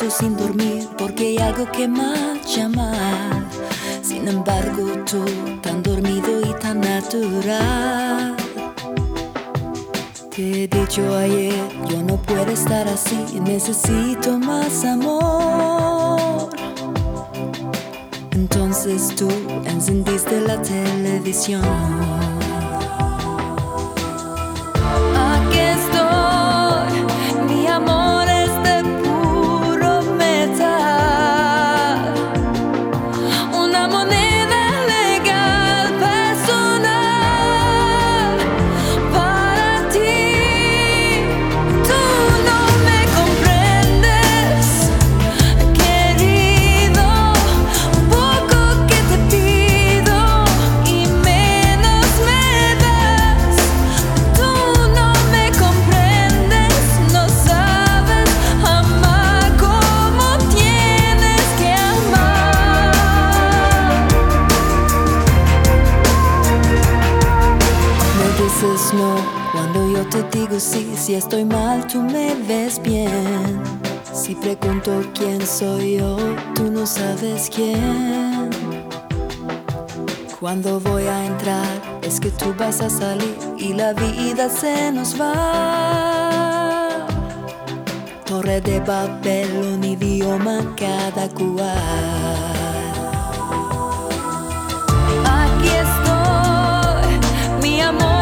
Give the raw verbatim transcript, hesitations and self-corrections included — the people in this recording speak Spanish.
paso sin dormir porque hay algo que marcha mal. Sin embargo, tú, tan dormido y tan natural. Te he dicho ayer, yo no puedo estar así, necesito más amor. Entonces tú encendiste la televisión. Aquí estoy, mi amor es de puro metal, una moneda legal personal para ti. Tú no me comprendes, querido, poco que te pido y menos me das. Tú no me comprendes, no sabes amar como tienes que amar. Me dices no cuando yo te digo sí. Si estoy mal, tú me ves bien. Si pregunto quién soy yo, tú no sabes quién. Cuando voy a entrar, es que tú vas a salir y la vida se nos va. Torre de Babel, un idioma cada cual. Aquí estoy, mi amor.